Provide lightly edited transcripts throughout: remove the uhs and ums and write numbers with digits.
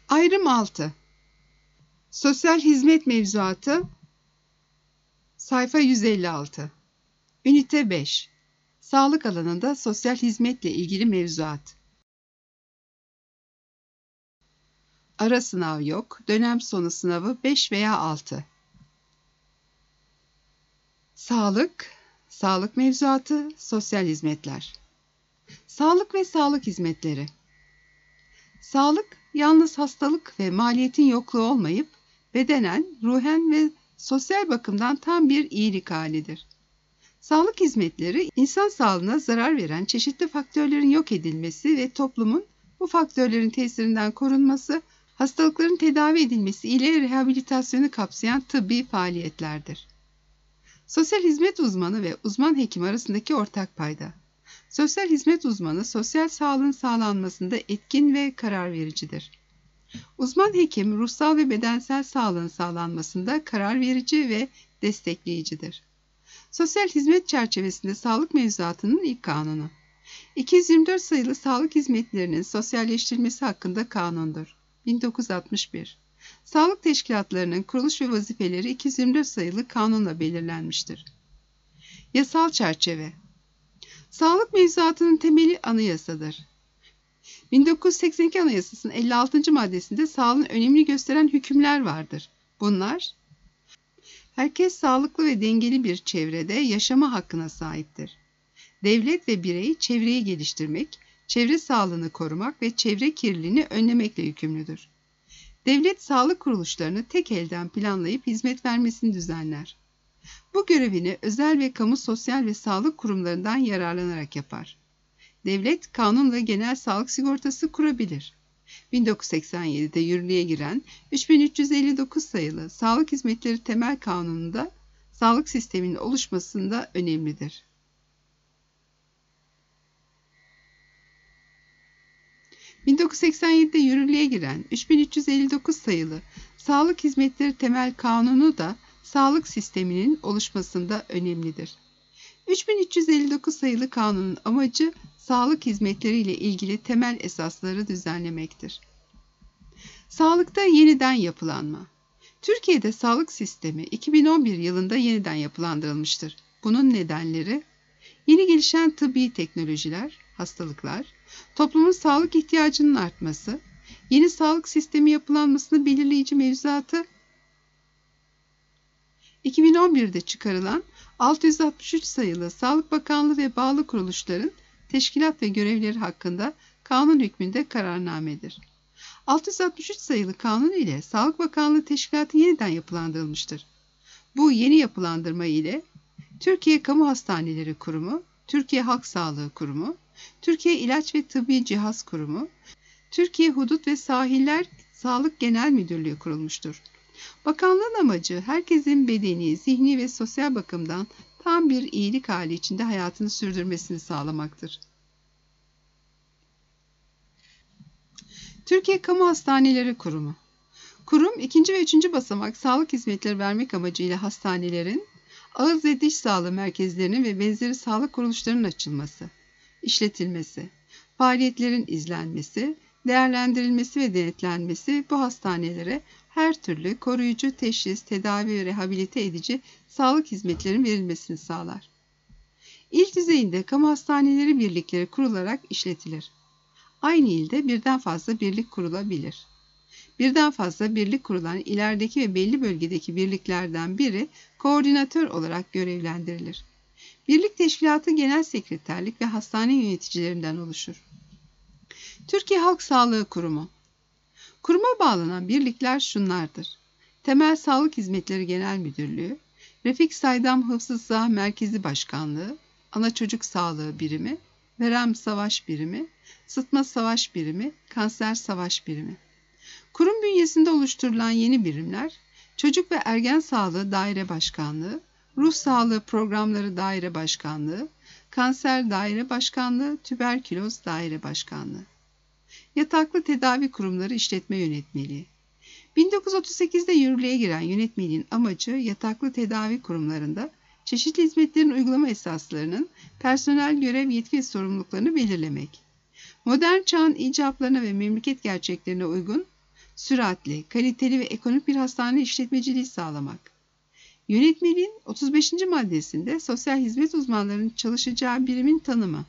Ayrım 6. Sosyal hizmet mevzuatı sayfa 156. Ünite 5. Sağlık alanında sosyal hizmetle ilgili mevzuat. Ara sınav yok. Dönem sonu sınavı 5 veya 6. Sağlık mevzuatı, sosyal hizmetler. Sağlık ve sağlık hizmetleri. Sağlık, yalnız hastalık ve maliyetin yokluğu olmayıp, bedenen, ruhen ve sosyal bakımdan tam bir iyilik halidir. Sağlık hizmetleri, insan sağlığına zarar veren çeşitli faktörlerin yok edilmesi ve toplumun bu faktörlerin tesirinden korunması, hastalıkların tedavi edilmesi ile rehabilitasyonu kapsayan tıbbi faaliyetlerdir. Sosyal hizmet uzmanı ve uzman hekim arasındaki ortak payda. Sosyal hizmet uzmanı, sosyal sağlığın sağlanmasında etkin ve karar vericidir. Uzman hekim, ruhsal ve bedensel sağlığın sağlanmasında karar verici ve destekleyicidir. Sosyal hizmet çerçevesinde sağlık mevzuatının ilk kanunu. 224 sayılı sağlık hizmetlerinin sosyalleştirilmesi hakkında kanundur. 1961. Sağlık teşkilatlarının kuruluş ve vazifeleri 224 sayılı kanunla belirlenmiştir. Yasal çerçeve. Sağlık mevzuatının temeli anayasadır. 1982 Anayasası'nın 56. maddesinde sağlığın önemini gösteren hükümler vardır. Bunlar, herkes sağlıklı ve dengeli bir çevrede yaşama hakkına sahiptir. Devlet ve birey çevreyi geliştirmek, çevre sağlığını korumak ve çevre kirliliğini önlemekle yükümlüdür. Devlet sağlık kuruluşlarını tek elden planlayıp hizmet vermesini düzenler. Bu görevini özel ve kamu sosyal ve sağlık kurumlarından yararlanarak yapar. Devlet kanunla genel sağlık sigortası kurabilir. 1987'de yürürlüğe giren 3359 sayılı Sağlık Hizmetleri Temel Kanunu'nda sağlık sisteminin oluşmasında önemlidir. ...1987'de yürürlüğe giren 3359 sayılı Sağlık Hizmetleri Temel Kanunu da sağlık sisteminin oluşmasında önemlidir. 3359 sayılı kanunun amacı sağlık hizmetleri ile ilgili temel esasları düzenlemektir. Sağlıkta yeniden yapılanma. Türkiye'de sağlık sistemi 2011 yılında yeniden yapılandırılmıştır. Bunun nedenleri: yeni gelişen tıbbi teknolojiler, hastalıklar, toplumun sağlık ihtiyacının artması, yeni sağlık sistemi yapılanmasını belirleyici mevzuatı, 2011'de çıkarılan 663 sayılı Sağlık Bakanlığı ve bağlı kuruluşların teşkilat ve görevleri hakkında kanun hükmünde kararnamedir. 663 sayılı kanun ile Sağlık Bakanlığı Teşkilatı yeniden yapılandırılmıştır. Bu yeni yapılandırma ile Türkiye Kamu Hastaneleri Kurumu, Türkiye Halk Sağlığı Kurumu, Türkiye İlaç ve Tıbbi Cihaz Kurumu, Türkiye Hudut ve Sahiller Sağlık Genel Müdürlüğü kurulmuştur. Bakanlığın amacı herkesin bedeni, zihni ve sosyal bakımdan tam bir iyilik hali içinde hayatını sürdürmesini sağlamaktır. Türkiye Kamu Hastaneleri Kurumu. Kurum, 2. ve 3. basamak sağlık hizmetleri vermek amacıyla hastanelerin, ağız ve diş sağlığı merkezlerinin ve benzeri sağlık kuruluşlarının açılması, işletilmesi, faaliyetlerin izlenmesi, değerlendirilmesi ve denetlenmesi bu hastanelere her türlü koruyucu, teşhis, tedavi ve rehabilite edici sağlık hizmetlerinin verilmesini sağlar. İl düzeyinde kamu hastaneleri birlikleri kurularak işletilir. Aynı ilde birden fazla birlik kurulabilir. Birden fazla birlik kurulan ilerideki ve belli bölgedeki birliklerden biri koordinatör olarak görevlendirilir. Birlik teşkilatı genel sekreterlik ve hastane yöneticilerinden oluşur. Türkiye Halk Sağlığı Kurumu. Kuruma bağlanan birlikler şunlardır: Temel Sağlık Hizmetleri Genel Müdürlüğü, Refik Saydam Hıfzı Sıha Merkezi Başkanlığı, Ana Çocuk Sağlığı Birimi, Verem Savaş Birimi, Sıtma Savaş Birimi, Kanser Savaş Birimi. Kurum bünyesinde oluşturulan yeni birimler, Çocuk ve Ergen Sağlığı Daire Başkanlığı, Ruh Sağlığı Programları Daire Başkanlığı, Kanser Daire Başkanlığı, Tüberküloz Daire Başkanlığı. Yataklı Tedavi Kurumları İşletme Yönetmeliği. 1938'de yürürlüğe giren yönetmeliğin amacı yataklı tedavi kurumlarında çeşitli hizmetlerin uygulama esaslarının, personel görev, yetki ve sorumluluklarını belirlemek. Modern çağın icablarına ve memleket gerçeklerine uygun süratli, kaliteli ve ekonomik bir hastane işletmeciliği sağlamak. Yönetmeliğin 35. maddesinde sosyal hizmet uzmanlarının çalışacağı birimin tanımı.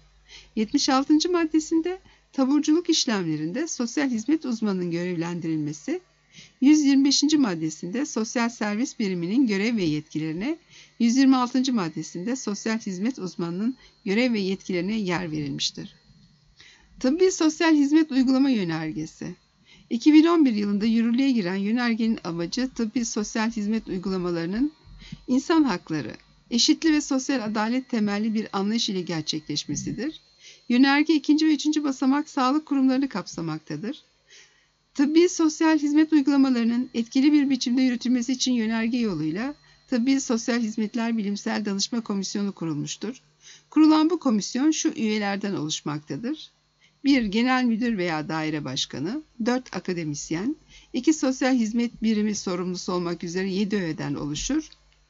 76. maddesinde taburculuk işlemlerinde sosyal hizmet uzmanının görevlendirilmesi, 125. maddesinde sosyal servis biriminin görev ve yetkilerine, 126. maddesinde sosyal hizmet uzmanının görev ve yetkilerine yer verilmiştir. Tıbbi Sosyal Hizmet Uygulama Yönergesi 2011 yılında yürürlüğe giren yönergenin amacı tıbbi sosyal hizmet uygulamalarının insan hakları, eşitlik ve sosyal adalet temelli bir anlayış ile gerçekleşmesidir. Yönerge 2. ve 3. basamak sağlık kurumlarını kapsamaktadır. Tıbbi sosyal hizmet uygulamalarının etkili bir biçimde yürütülmesi için yönerge yoluyla Tıbbi Sosyal Hizmetler Bilimsel Danışma Komisyonu kurulmuştur. Kurulan bu komisyon şu üyelerden oluşmaktadır. 1. Genel müdür veya daire başkanı, 4 akademisyen, 2 sosyal hizmet birimi sorumlusu olmak üzere 7 öğeden oluşur.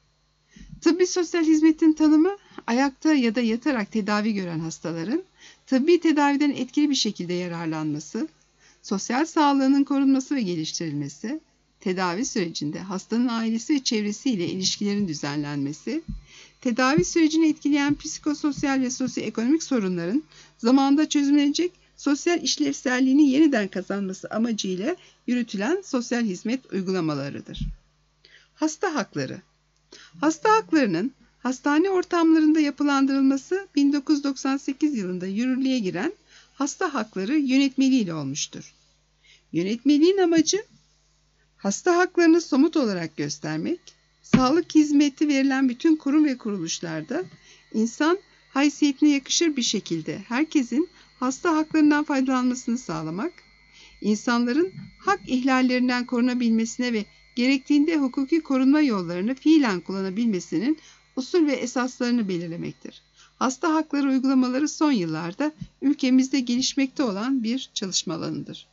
Tıbbi sosyal hizmetin tanımı, ayakta ya da yatarak tedavi gören hastaların tıbbi tedaviden etkili bir şekilde yararlanması, sosyal sağlığının korunması ve geliştirilmesi, tedavi sürecinde hastanın ailesi ve çevresiyle ilişkilerin düzenlenmesi, tedavi sürecini etkileyen psikososyal ve sosyoekonomik sorunların zamanında çözümlenecek sosyal işlevselliğini yeniden kazanması amacıyla yürütülen sosyal hizmet uygulamalarıdır. Hasta hakları. Hasta haklarının hastane ortamlarında yapılandırılması 1998 yılında yürürlüğe giren Hasta Hakları Yönetmeliği ile olmuştur. Yönetmeliğin amacı hasta haklarını somut olarak göstermek, sağlık hizmeti verilen bütün kurum ve kuruluşlarda insan haysiyetine yakışır bir şekilde herkesin hasta haklarından faydalanmasını sağlamak, insanların hak ihlallerinden korunabilmesine ve gerektiğinde hukuki korunma yollarını fiilen kullanabilmesinin usul ve esaslarını belirlemektir. Hasta hakları uygulamaları son yıllarda ülkemizde gelişmekte olan bir çalışma alanıdır.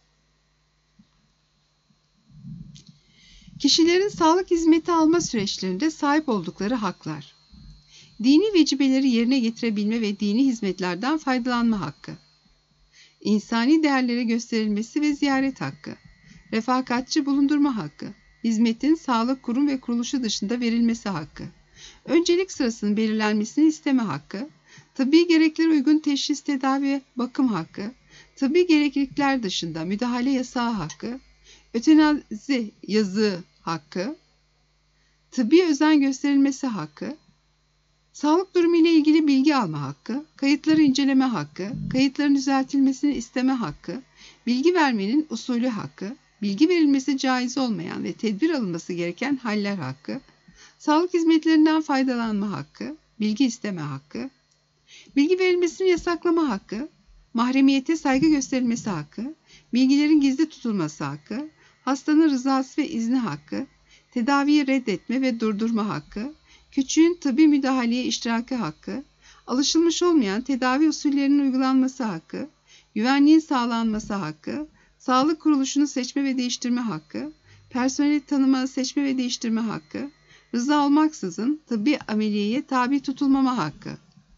Kişilerin sağlık hizmeti alma süreçlerinde sahip oldukları haklar. Dini vecibeleri yerine getirebilme ve dini hizmetlerden faydalanma hakkı. İnsani değerlere gösterilmesi ve ziyaret hakkı. Refakatçi bulundurma hakkı. Hizmetin sağlık kurum ve kuruluşu dışında verilmesi hakkı. Öncelik sırasının belirlenmesini isteme hakkı. Tıbbi gereklere uygun teşhis, tedavi ve bakım hakkı. Tıbbi gereklilikler dışında müdahale yasağı hakkı. Ötenazi yazığı hakkı. Tıbbi özen gösterilmesi hakkı. Sağlık durumu ile ilgili bilgi alma hakkı, kayıtları inceleme hakkı, kayıtların düzeltilmesini isteme hakkı, bilgi vermenin usulü hakkı, bilgi verilmesi caiz olmayan ve tedbir alınması gereken haller hakkı, sağlık hizmetlerinden faydalanma hakkı, bilgi isteme hakkı, bilgi verilmesini yasaklama hakkı, mahremiyete saygı gösterilmesi hakkı, bilgilerin gizli tutulması hakkı, hastanın rızası ve izni hakkı, tedaviyi reddetme ve durdurma hakkı, küçüğün tıbbi müdahaleye iştiraki hakkı, alışılmış olmayan tedavi usullerinin uygulanması hakkı, güvenliğin sağlanması hakkı, sağlık kuruluşunu seçme ve değiştirme hakkı, personeli tanıma, seçme ve değiştirme hakkı, rıza olmaksızın tıbbi ameliyeye tabi tutulmama hakkı.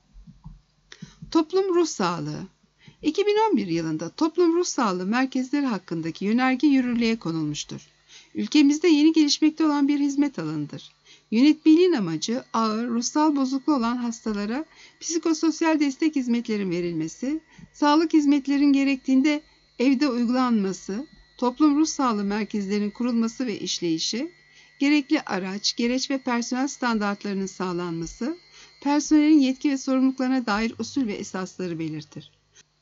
Toplum ruh sağlığı. 2011 yılında toplum ruh sağlığı merkezleri hakkındaki yönerge yürürlüğe konulmuştur. Ülkemizde yeni gelişmekte olan bir hizmet alanıdır. Yönetmeliğin amacı ağır ruhsal bozukluğu olan hastalara psikososyal destek hizmetlerin verilmesi, sağlık hizmetlerin gerektiğinde evde uygulanması, toplum ruh sağlığı merkezlerinin kurulması ve işleyişi, gerekli araç, gereç ve personel standartlarının sağlanması, personelin yetki ve sorumluluklarına dair usul ve esasları belirtir.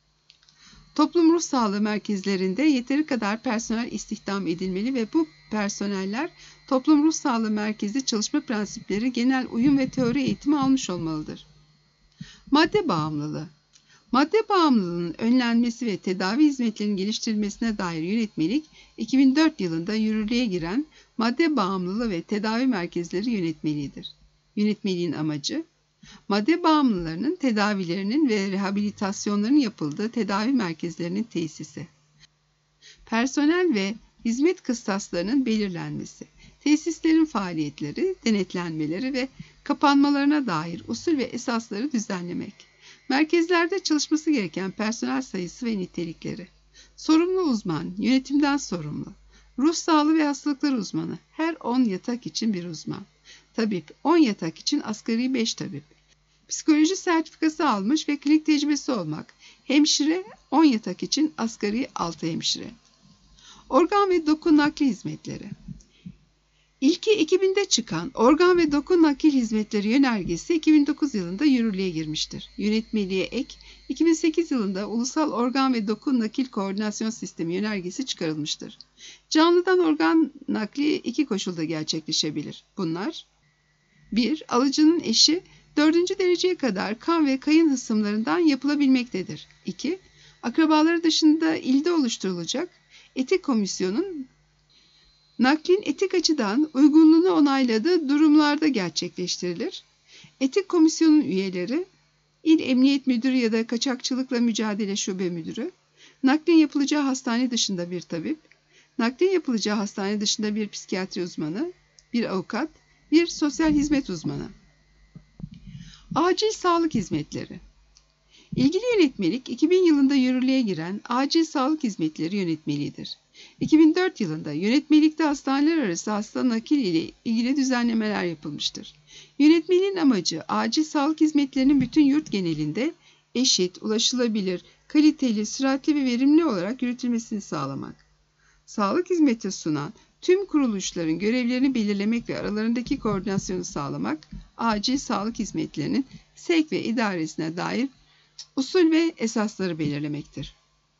Toplum ruh sağlığı merkezlerinde yeteri kadar personel istihdam edilmeli ve bu personeller toplum ruh sağlığı merkezi çalışma prensipleri, genel uyum ve teori eğitimi almış olmalıdır. Madde bağımlılığı. Madde bağımlılığının önlenmesi ve tedavi hizmetlerinin geliştirilmesine dair yönetmelik 2004 yılında yürürlüğe giren Madde Bağımlılığı ve Tedavi Merkezleri Yönetmeliğidir. Yönetmeliğin amacı, madde bağımlılarının tedavilerinin ve rehabilitasyonlarının yapıldığı tedavi merkezlerinin tesisi, personel ve hizmet kıstaslarının belirlenmesi, tesislerin faaliyetleri, denetlenmeleri ve kapanmalarına dair usul ve esasları düzenlemek, merkezlerde çalışması gereken personel sayısı ve nitelikleri, sorumlu uzman, yönetimden sorumlu, Ruh sağlığı ve hastalıkları uzmanı. Her 10 yatak için bir uzman. Tabip. 10 yatak için asgari 5 tabip. Psikoloji sertifikası almış ve klinik tecrübesi olmak. Hemşire. 10 yatak için asgari 6 hemşire. Organ ve doku nakli hizmetleri. İlki 2000'de çıkan Organ ve Doku Nakil Hizmetleri Yönergesi 2009 yılında yürürlüğe girmiştir. Yönetmeliğe ek, 2008 yılında Ulusal Organ ve Doku Nakil Koordinasyon Sistemi Yönergesi çıkarılmıştır. Canlıdan organ nakli 2 koşulda gerçekleşebilir. Bunlar: 1. Alıcının eşi 4. dereceye kadar kan ve kayın hısımlarından yapılabilmektedir. 2. Akrabaları dışında ilde oluşturulacak etik komisyonun naklin etik açıdan uygunluğunu onayladığı durumlarda gerçekleştirilir. Etik komisyonun üyeleri, İl Emniyet Müdürü ya da Kaçakçılıkla Mücadele Şube Müdürü, naklin yapılacağı hastane dışında bir tabip, naklin yapılacağı hastane dışında bir psikiyatri uzmanı, bir avukat, bir sosyal hizmet uzmanı. Acil sağlık hizmetleri. İlgili yönetmelik 2000 yılında yürürlüğe giren Acil Sağlık Hizmetleri Yönetmeliğidir. 2004 yılında yönetmelikte hastaneler arası hasta nakil ile ilgili düzenlemeler yapılmıştır. Yönetmeliğin amacı acil sağlık hizmetlerinin bütün yurt genelinde eşit, ulaşılabilir, kaliteli, süratli ve verimli olarak yürütülmesini sağlamak. Sağlık hizmeti sunan tüm kuruluşların görevlerini belirlemek ve aralarındaki koordinasyonu sağlamak, acil sağlık hizmetlerinin sevk ve idaresine dair usul ve esasları belirlemektir.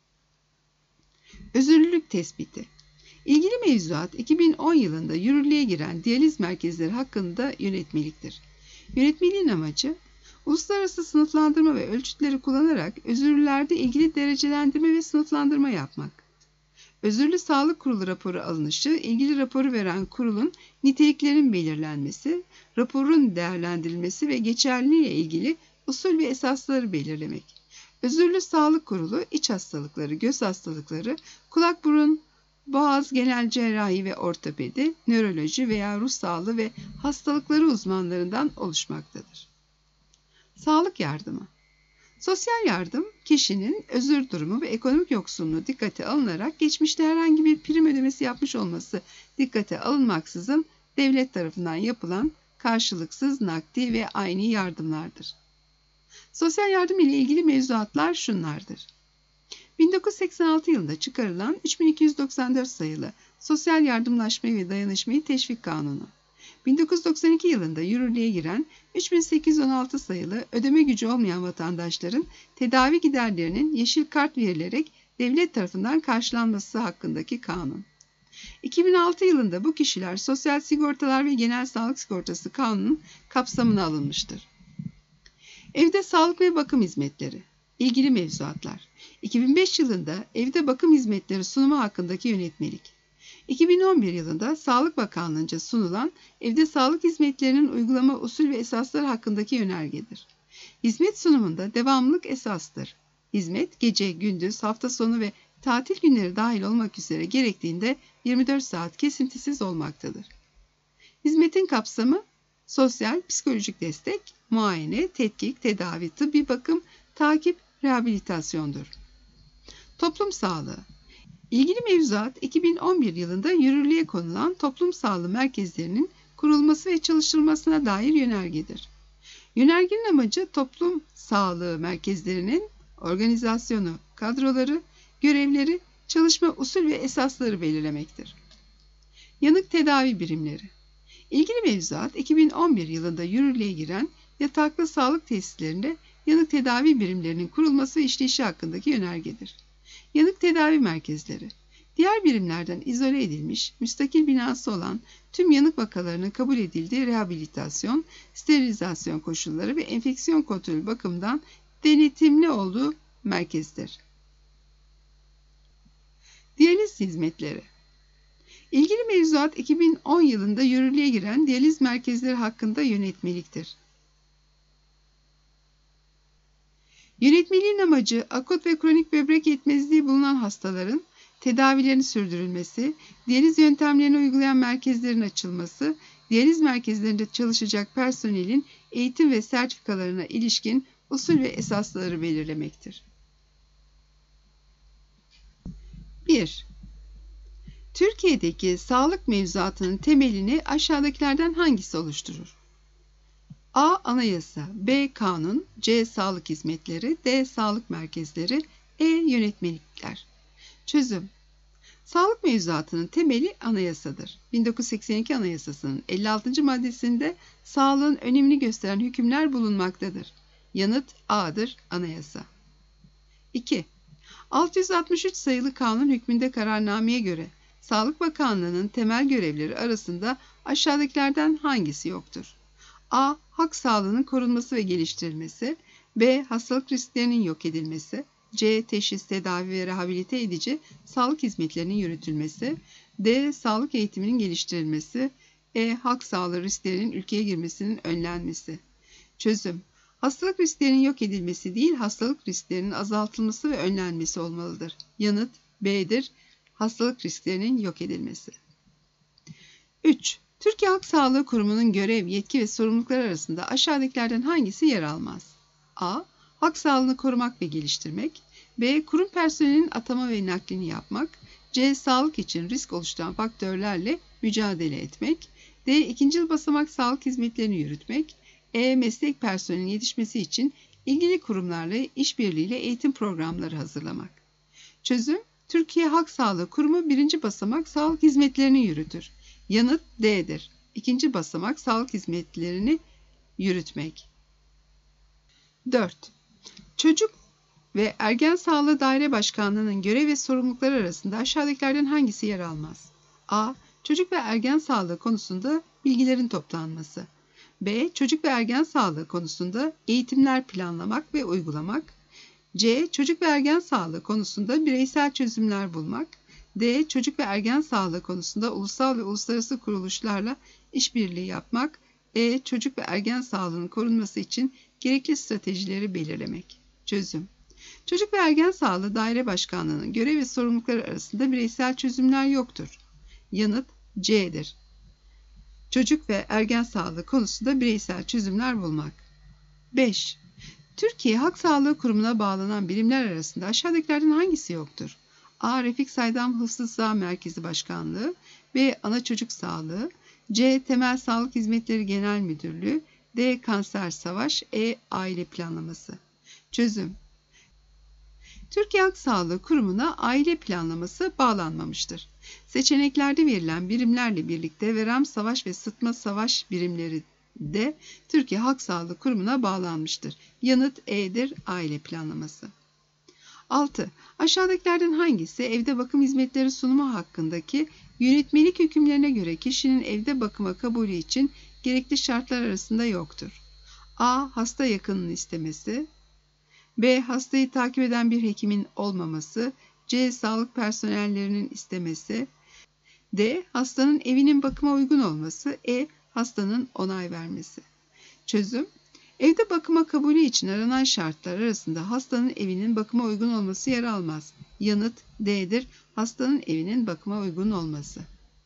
Özürlülük tespiti. İlgili mevzuat 2010 yılında yürürlüğe giren diyaliz merkezleri hakkında yönetmeliktir. Yönetmeliğin amacı, uluslararası sınıflandırma ve ölçütleri kullanarak özürlülerde ilgili derecelendirme ve sınıflandırma yapmak. Özürlü Sağlık Kurulu raporu alınışı, ilgili raporu veren kurulun niteliklerinin belirlenmesi, raporun değerlendirilmesi ve geçerliliğiyle ilgili usul ve esasları belirlemek. Özürlü Sağlık Kurulu, iç hastalıkları, göz hastalıkları, kulak burun, boğaz, genel cerrahi ve ortopedi, nöroloji veya ruh sağlığı ve hastalıkları uzmanlarından oluşmaktadır. Sağlık yardımı. Sosyal yardım, kişinin özür durumu ve ekonomik yoksunluğu dikkate alınarak geçmişte herhangi bir prim ödemesi yapmış olması dikkate alınmaksızın devlet tarafından yapılan karşılıksız nakdi ve ayni yardımlardır. Sosyal yardım ile ilgili mevzuatlar şunlardır. 1986 yılında çıkarılan 3294 sayılı Sosyal Yardımlaşmayı ve Dayanışmayı Teşvik Kanunu, 1992 yılında yürürlüğe giren 3816 sayılı ödeme gücü olmayan vatandaşların tedavi giderlerinin yeşil kart verilerek devlet tarafından karşılanması hakkındaki kanun. 2006 yılında bu kişiler Sosyal Sigortalar ve Genel Sağlık Sigortası Kanunu'nun kapsamına alınmıştır. Evde sağlık ve bakım hizmetleri. İlgili mevzuatlar. 2005 yılında evde bakım hizmetleri sunumu hakkındaki yönetmelik. 2011 yılında Sağlık Bakanlığı'nca sunulan evde sağlık hizmetlerinin uygulama usul ve esasları hakkındaki yönergedir. Hizmet sunumunda devamlılık esastır. Hizmet gece, gündüz, hafta sonu ve tatil günleri dahil olmak üzere gerektiğinde 24 saat kesintisiz olmaktadır. Hizmetin kapsamı sosyal, psikolojik destek, muayene, tetkik, tedavi, tıbbi bakım, takip, rehabilitasyondur. Toplum sağlığı. İlgili mevzuat 2011 yılında yürürlüğe konulan toplum sağlığı merkezlerinin kurulması ve çalıştırılmasına dair yönergedir. Yönergenin amacı toplum sağlığı merkezlerinin organizasyonu, kadroları, görevleri, çalışma usul ve esasları belirlemektir. Yanık tedavi birimleri. İlgili mevzuat 2011 yılında yürürlüğe giren yataklı sağlık tesislerinde yanık tedavi birimlerinin kurulması ve işleyişi hakkındaki yönergedir. Yanık tedavi merkezleri, diğer birimlerden izole edilmiş, müstakil binası olan tüm yanık vakalarının kabul edildiği rehabilitasyon, sterilizasyon koşulları ve enfeksiyon kontrolü bakımından denetimli olduğu merkezdir. Diyaliz hizmetleri. İlgili mevzuat 2010 yılında yürürlüğe giren diyaliz merkezleri hakkında yönetmeliktir. Yönetmeliğin amacı akut ve kronik böbrek yetmezliği bulunan hastaların tedavilerini sürdürülmesi, diyaliz yöntemlerini uygulayan merkezlerin açılması, diyaliz merkezlerinde çalışacak personelin eğitim ve sertifikalarına ilişkin usul ve esasları belirlemektir. 1. Türkiye'deki sağlık mevzuatının temelini aşağıdakilerden hangisi oluşturur? A. Anayasa, B. Kanun, C. Sağlık hizmetleri, D. Sağlık merkezleri, E. Yönetmelikler. Çözüm. Sağlık mevzuatının temeli anayasadır. 1982 Anayasası'nın 56. maddesinde sağlığın önemini gösteren hükümler bulunmaktadır. Yanıt A'dır, anayasa. 2. 663 sayılı kanun hükmünde kararnameye göre Sağlık Bakanlığı'nın temel görevleri arasında aşağıdakilerden hangisi yoktur? A. Halk sağlığının korunması ve geliştirilmesi, B. Hastalık risklerinin yok edilmesi, C. Teşhis, tedavi ve rehabilite edici sağlık hizmetlerinin yürütülmesi, D. Sağlık eğitiminin geliştirilmesi, E. Halk sağlığı risklerinin ülkeye girmesinin önlenmesi. Çözüm. Hastalık risklerinin yok edilmesi değil, hastalık risklerinin azaltılması ve önlenmesi olmalıdır. Yanıt B'dir. Hastalık risklerinin yok edilmesi. 3. Türkiye Halk Sağlığı Kurumu'nun görev, yetki ve sorumlulukları arasında aşağıdakilerden hangisi yer almaz? A. Halk sağlığını korumak ve geliştirmek. B. Kurum personelinin atama ve naklini yapmak. C. Sağlık için risk oluşturan faktörlerle mücadele etmek. D. İkinci basamak sağlık hizmetlerini yürütmek. E. Meslek personelinin yetişmesi için ilgili kurumlarla işbirliğiyle eğitim programları hazırlamak. Çözüm. Türkiye Halk Sağlığı Kurumu birinci basamak sağlık hizmetlerini yürütür. Yanıt D'dir. İkinci basamak sağlık hizmetlerini yürütmek. 4. Çocuk ve Ergen Sağlığı Daire Başkanlığı'nın görev ve sorumlulukları arasında aşağıdakilerden hangisi yer almaz? A. Çocuk ve ergen sağlığı konusunda bilgilerin toplanması. B. Çocuk ve ergen sağlığı konusunda eğitimler planlamak ve uygulamak. C. Çocuk ve ergen sağlığı konusunda bireysel çözümler bulmak. D. Çocuk ve ergen sağlığı konusunda ulusal ve uluslararası kuruluşlarla işbirliği yapmak. E. Çocuk ve ergen sağlığının korunması için gerekli stratejileri belirlemek. Çözüm. Çocuk ve Ergen Sağlığı Daire Başkanlığı'nın görev ve sorumlulukları arasında bireysel çözümler yoktur. Yanıt C'dir. Çocuk ve ergen sağlığı konusunda bireysel çözümler bulmak. 5. Türkiye Halk Sağlığı Kurumu'na bağlanan birimler arasında aşağıdakilerden hangisi yoktur? A. Refik Saydam Hıfzı Sağ Merkezi Başkanlığı, B. Ana Çocuk Sağlığı, C. Temel Sağlık Hizmetleri Genel Müdürlüğü, D. Kanser Savaş, E. Aile Planlaması. Çözüm. Türkiye Halk Sağlığı Kurumu'na aile planlaması bağlanmamıştır. Seçeneklerde verilen birimlerle birlikte verem savaş ve sıtma savaş birimleri de Türkiye Halk Sağlığı Kurumu'na bağlanmıştır. Yanıt E'dir, aile planlaması. 6. Aşağıdakilerden hangisi evde bakım hizmetleri sunumu hakkındaki yönetmelik hükümlerine göre kişinin evde bakıma kabulü için gerekli şartlar arasında yoktur? A. Hasta yakınının istemesi. B. Hastayı takip eden bir hekimin olmaması. C. Sağlık personellerinin istemesi. D. Hastanın evinin bakıma uygun olması. E. Hastanın onay vermesi. Çözüm. Evde bakıma kabulü için aranan şartlar arasında hastanın evinin bakıma uygun olması yer almaz. Yanıt D'dir. Hastanın evinin bakıma uygun olması.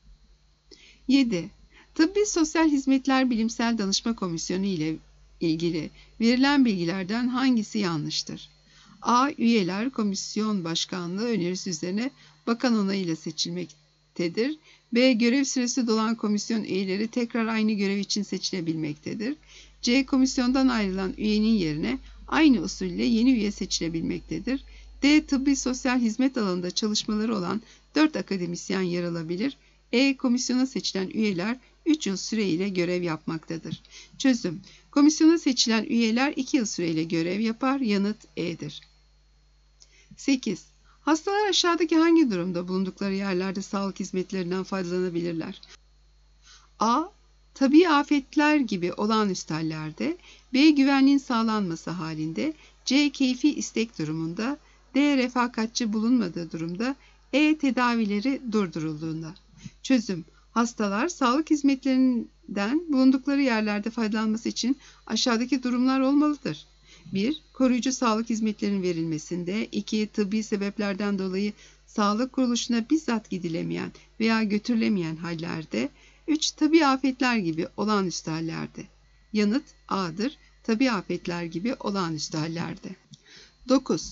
7. Tıbbi Sosyal Hizmetler Bilimsel Danışma Komisyonu ile ilgili verilen bilgilerden hangisi yanlıştır? A. Üyeler komisyon başkanlığı önerisi üzerine bakan onayıyla seçilmektedir. B. Görev süresi dolan komisyon üyeleri tekrar aynı görev için seçilebilmektedir. C. Komisyondan ayrılan üyenin yerine aynı usulle yeni üye seçilebilmektedir. D. Tıbbi sosyal hizmet alanında çalışmaları olan 4 akademisyen yer alabilir. E. Komisyona seçilen üyeler 3 yıl süreyle görev yapmaktadır. Çözüm. Komisyona seçilen üyeler 2 yıl süreyle görev yapar. Yanıt E'dir. 8. Hastalar aşağıdaki hangi durumda bulundukları yerlerde sağlık hizmetlerinden faydalanabilirler? A. Tabii afetler gibi olağanüstü hallerde, B. Güvenliğin sağlanması halinde, C. Keyfi istek durumunda, D. Refakatçi bulunmadığı durumda, E. Tedavileri durdurulduğunda. Çözüm. Hastalar sağlık hizmetlerinden bulundukları yerlerde faydalanması için aşağıdaki durumlar olmalıdır. 1. Koruyucu sağlık hizmetlerinin verilmesinde, 2. Tıbbi sebeplerden dolayı sağlık kuruluşuna bizzat gidilemeyen veya götürülemeyen hallerde, 3. Tabii afetler gibi olağanüstü hallerde. Yanıt A'dır. Tabii afetler gibi olağanüstü hallerde. 9.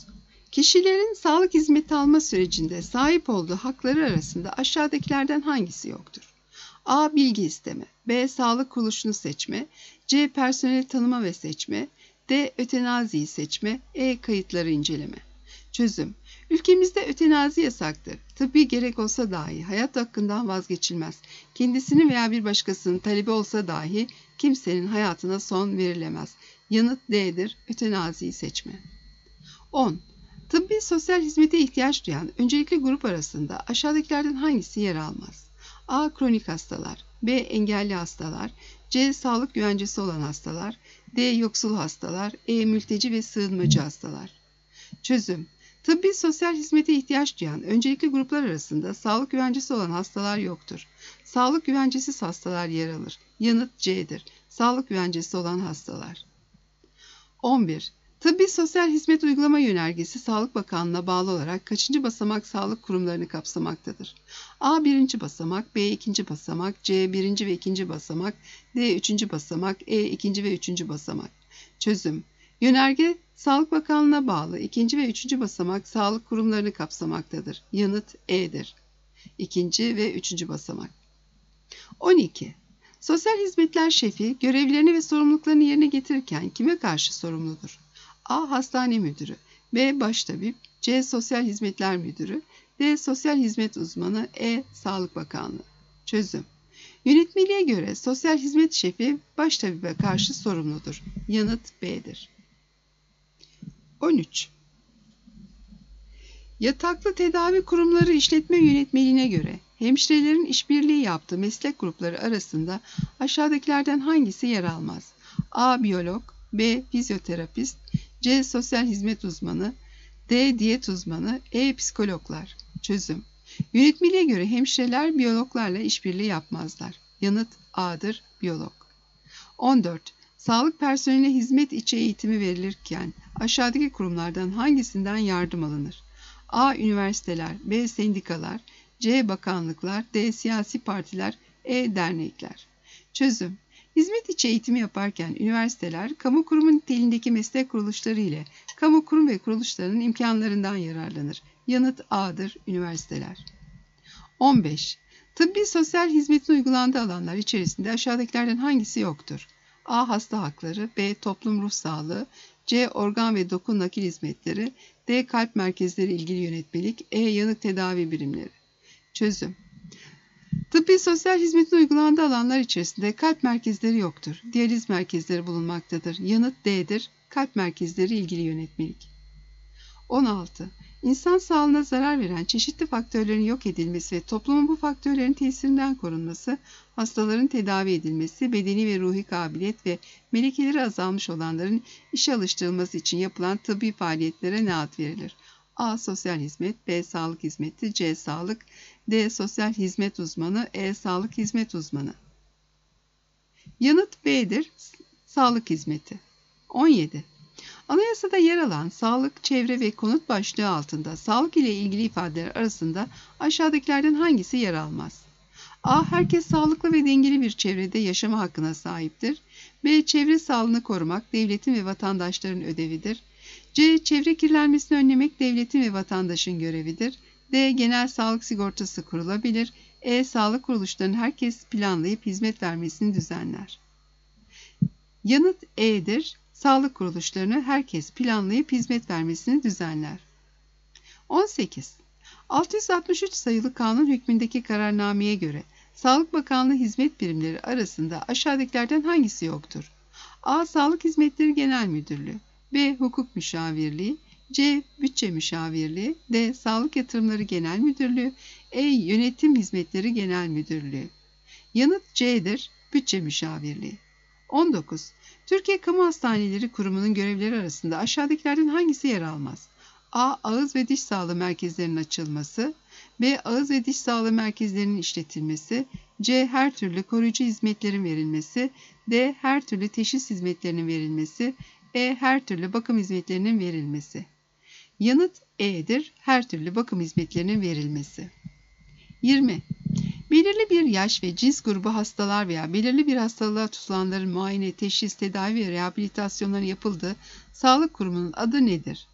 Kişilerin sağlık hizmeti alma sürecinde sahip olduğu hakları arasında aşağıdakilerden hangisi yoktur? A. Bilgi isteme. B. Sağlık kuruluşunu seçme. C. Personeli tanıma ve seçme. D. Ötenaziyi seçme. E. Kayıtları inceleme. Çözüm. Ülkemizde ötenazi yasaktır. Tıbbi gerek olsa dahi hayat hakkından vazgeçilmez. Kendisinin veya bir başkasının talebi olsa dahi kimsenin hayatına son verilemez. Yanıt D'dir. Ötenaziyi seçme. 10. Tıbbi sosyal hizmete ihtiyaç duyan öncelikli grup arasında aşağıdakilerden hangisi yer almaz? A. Kronik hastalar. B. Engelli hastalar. C. Sağlık güvencesi olan hastalar. D. Yoksul hastalar. E. Mülteci ve sığınmacı hastalar. Çözüm. Tıbbi sosyal hizmete ihtiyaç duyan öncelikli gruplar arasında sağlık güvencesi olan hastalar yoktur. Sağlık güvencesiz hastalar yer alır. Yanıt C'dir. Sağlık güvencesi olan hastalar. 11. Tıbbi sosyal hizmet uygulama yönergesi Sağlık Bakanlığı'na bağlı olarak kaçıncı basamak sağlık kurumlarını kapsamaktadır? A. 1. basamak, B. 2. basamak, C. 1. ve 2. basamak, D. 3. basamak, E. 2. ve 3. basamak. Çözüm. Yönerge Sağlık Bakanlığı'na bağlı 2. ve 3. basamak sağlık kurumlarını kapsamaktadır. Yanıt E'dir. 2. ve 3. basamak. 12. Sosyal Hizmetler Şefi görevlerini ve sorumluluklarını yerine getirirken kime karşı sorumludur? A. Hastane Müdürü. B. Baştabip. C. Sosyal Hizmetler Müdürü. D. Sosyal Hizmet Uzmanı. E. Sağlık Bakanlığı. Çözüm. Yönetmeliğe göre Sosyal Hizmet Şefi baştabibe karşı sorumludur. Yanıt B'dir. 13. Yataklı Tedavi Kurumları İşletme Yönetmeliğine göre hemşirelerin işbirliği yaptığı meslek grupları arasında aşağıdakilerden hangisi yer almaz? A. Biyolog. B. Fizyoterapist. C. Sosyal hizmet uzmanı. D. Diyet uzmanı. E. Psikologlar. Çözüm. Yönetmeliğe göre hemşireler biyologlarla işbirliği yapmazlar. Yanıt A'dır. Biyolog. 14. Sağlık personeline hizmet içi eğitimi verilirken aşağıdaki kurumlardan hangisinden yardım alınır? A. Üniversiteler. B. Sendikalar. C. Bakanlıklar. D. Siyasi partiler. E. Dernekler. Çözüm. Hizmet içi eğitimi yaparken üniversiteler, kamu kurumu niteliğindeki meslek kuruluşları ile kamu kurum ve kuruluşlarının imkanlarından yararlanır. Yanıt A'dır. Üniversiteler. 15. Tıbbi sosyal hizmetin uygulandığı alanlar içerisinde aşağıdakilerden hangisi yoktur? A. Hasta hakları. B. Toplum ruh sağlığı. C. Organ ve doku nakil hizmetleri. D. Kalp merkezleri ilgili yönetmelik. E. Yanık tedavi birimleri. Çözüm. Tıbbi sosyal hizmetin uygulandığı alanlar içerisinde kalp merkezleri yoktur. Diyaliz merkezleri bulunmaktadır. Yanıt D'dir. Kalp merkezleri ilgili yönetmelik. 16. İnsan sağlığına zarar veren çeşitli faktörlerin yok edilmesi ve toplumun bu faktörlerin tesirinden korunması, hastaların tedavi edilmesi, bedeni ve ruhi kabiliyet ve melekeleri azalmış olanların işe alıştırılması için yapılan tıbbi faaliyetlere ne ad verilir? A. Sosyal hizmet. B. Sağlık hizmeti. C. Sağlık. D. Sosyal hizmet uzmanı. E. Sağlık hizmet uzmanı. Yanıt B'dir. Sağlık hizmeti. 17. Anayasada yer alan sağlık, çevre ve konut başlığı altında sağlık ile ilgili ifadeler arasında aşağıdakilerden hangisi yer almaz? A. Herkes sağlıklı ve dengeli bir çevrede yaşama hakkına sahiptir. B. Çevre sağlığını korumak devletin ve vatandaşların ödevidir. C. Çevre kirlenmesini önlemek devletin ve vatandaşın görevidir. D. Genel sağlık sigortası kurulabilir. E. Sağlık kuruluşlarının herkes planlayıp hizmet vermesini düzenler. Yanıt E'dir. Sağlık kuruluşlarını herkes planlayıp hizmet vermesini düzenler. 18. 663 sayılı kanun hükmündeki kararnameye göre Sağlık Bakanlığı hizmet birimleri arasında aşağıdakilerden hangisi yoktur? A. Sağlık Hizmetleri Genel Müdürlüğü. B. Hukuk Müşavirliği. C. Bütçe Müşavirliği. D. Sağlık Yatırımları Genel Müdürlüğü. E. Yönetim Hizmetleri Genel Müdürlüğü. Yanıt C'dir. Bütçe Müşavirliği. 19. Türkiye Kamu Hastaneleri Kurumu'nun görevleri arasında aşağıdakilerden hangisi yer almaz? A. Ağız ve diş sağlığı merkezlerinin açılması. B. Ağız ve diş sağlığı merkezlerinin işletilmesi. C. Her türlü koruyucu hizmetlerin verilmesi. D. Her türlü teşhis hizmetlerinin verilmesi. E. Her türlü bakım hizmetlerinin verilmesi. Yanıt E'dir. Her türlü bakım hizmetlerinin verilmesi. 20. Belirli bir yaş ve cins grubu hastalar veya belirli bir hastalığa tutulanların muayene, teşhis, tedavi ve rehabilitasyonları yapıldığı sağlık kurumunun adı nedir?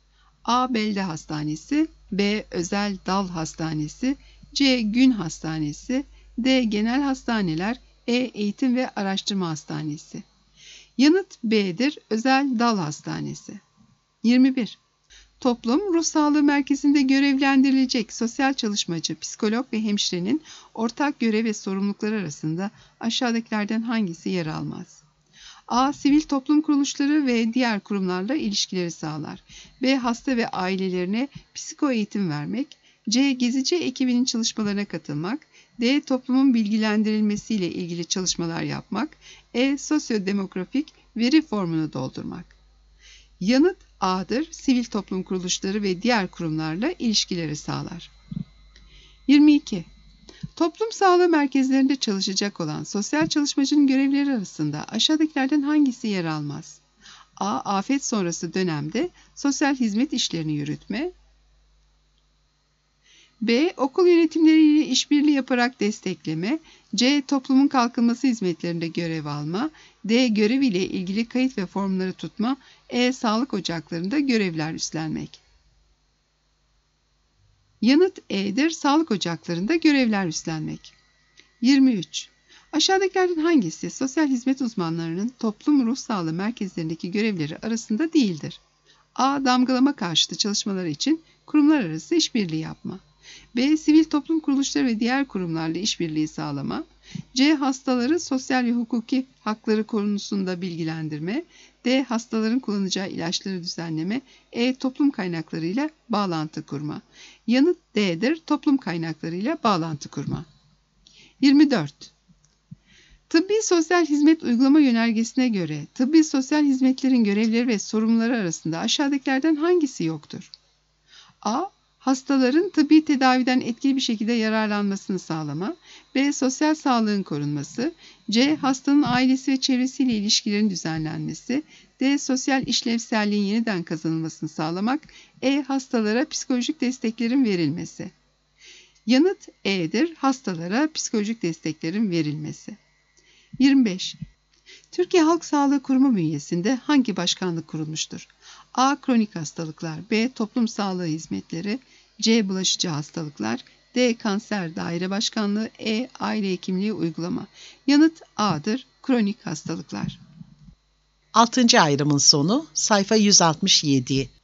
A. Belde Hastanesi, B. Özel Dal Hastanesi, C. Gün Hastanesi, D. Genel Hastaneler, E. Eğitim ve Araştırma Hastanesi. Yanıt B'dir. Özel Dal Hastanesi. 21. Toplum ruh sağlığı merkezinde görevlendirilecek sosyal çalışmacı, psikolog ve hemşirenin ortak görev ve sorumlulukları arasında aşağıdakilerden hangisi yer almaz? A. Sivil toplum kuruluşları ve diğer kurumlarla ilişkileri sağlar. B. Hasta ve ailelerine psiko eğitim vermek. C. Gezici ekibinin çalışmalarına katılmak. D. Toplumun bilgilendirilmesiyle ilgili çalışmalar yapmak. E. Sosyodemografik veri formunu doldurmak. Yanıt A'dır. Sivil toplum kuruluşları ve diğer kurumlarla ilişkileri sağlar. 22. Toplum sağlığı merkezlerinde çalışacak olan sosyal çalışmacının görevleri arasında aşağıdakilerden hangisi yer almaz? A. Afet sonrası dönemde sosyal hizmet işlerini yürütme. B. Okul yönetimleriyle işbirliği yaparak destekleme. C. Toplumun kalkınması hizmetlerinde görev alma. D. Görev ile ilgili kayıt ve formları tutma. E. Sağlık ocaklarında görevler üstlenmek. Yanıt E'dir. Sağlık ocaklarında görevler üstlenmek. 23. Aşağıdakilerden hangisi sosyal hizmet uzmanlarının toplum ruh sağlığı merkezlerindeki görevleri arasında değildir? A. Damgalama karşıtı çalışmaları için kurumlar arası işbirliği yapma. B. Sivil toplum kuruluşları ve diğer kurumlarla işbirliği sağlama. C. Hastaları sosyal ve hukuki hakları konusunda bilgilendirme. D. Hastaların kullanacağı ilaçları düzenleme. E. Toplum kaynaklarıyla bağlantı kurma. Yanıt D'dir. Toplum kaynaklarıyla bağlantı kurma. 24. Tıbbi sosyal hizmet uygulama yönergesine göre tıbbi sosyal hizmetlerin görevleri ve sorumluları arasında aşağıdakilerden hangisi yoktur? A. Hastaların tıbbi tedaviden etkili bir şekilde yararlanmasını sağlama. B. Sosyal sağlığın korunması. C. Hastanın ailesi ve çevresiyle ilişkilerin düzenlenmesi. D. Sosyal işlevselliğin yeniden kazanılmasını sağlamak. E. Hastalara psikolojik desteklerin verilmesi. Yanıt E'dir. Hastalara psikolojik desteklerin verilmesi. 25. Türkiye Halk Sağlığı Kurumu bünyesinde hangi başkanlık kurulmuştur? A. Kronik hastalıklar. B. Toplum sağlığı hizmetleri. C. Bulaşıcı hastalıklar. D. Kanser daire başkanlığı. E. Aile hekimliği uygulama. Yanıt A'dır. Kronik hastalıklar. 6. ayrımın sonu sayfa 167.